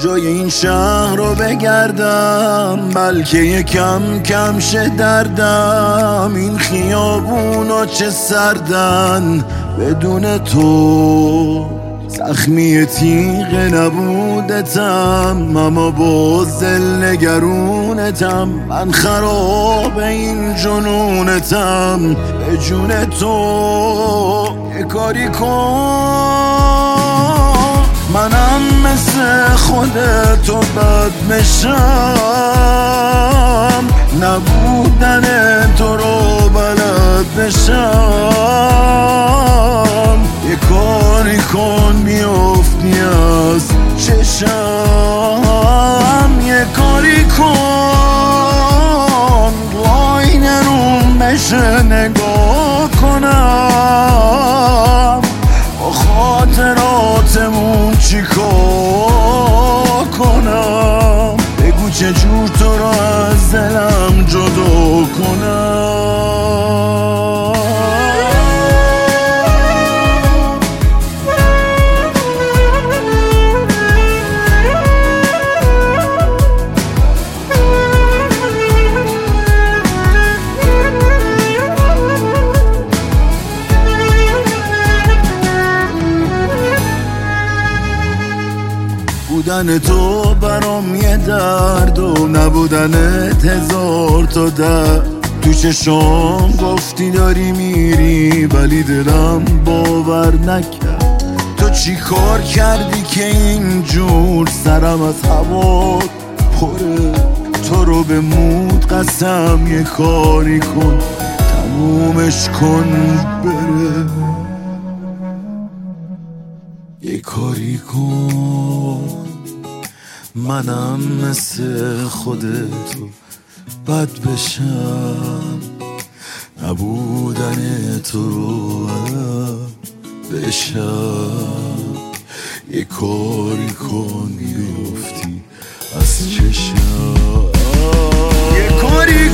کجای این شهر رو بگردم، بلکه یکم کم شه دردم. این خیابونا چه سردن بدون تو، زخمی تیغ نبودتم اما باز دل نگرونتم. من خراب این جنونتم، به جون تو یه کاری کن. منم مثل خودتو بد بشم، نبودن تو رو بلد بشم. یه کاری کن بیافتی از چشم، یه کاری کن رو آینه روم بشه نگاه کنم. با خاطراتمون چی کار کنم، بگو چجور تو رو از دلم جدا کنم. بودن تو برام یه درد و نبودنت هزار تا درد. تو چشام گفتی داری میری ولی دلم باور نکرد. تو چی کار کردی که اینجور سرم از هوا پره؟ تو رو به مود قسم یه کاری کن تمومش کن بره. یه کاری کن منم مثل خودتو بد بشم، نبودن تو رو بشم. یه کاری کن بیفتی از چشم، یه کاری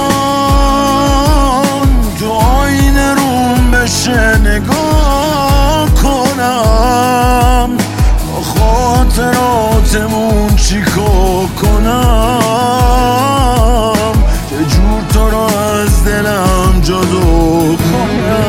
کن تو آینه روم بشه نگاه کنم. با خاطراتمون چی کار کنم، چه جور تو رو از دلم جدا کنم.